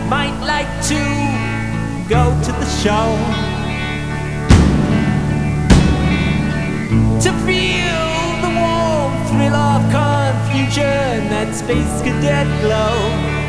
might like to go to the show, to feel the warm thrill of confusion, that space cadet glow.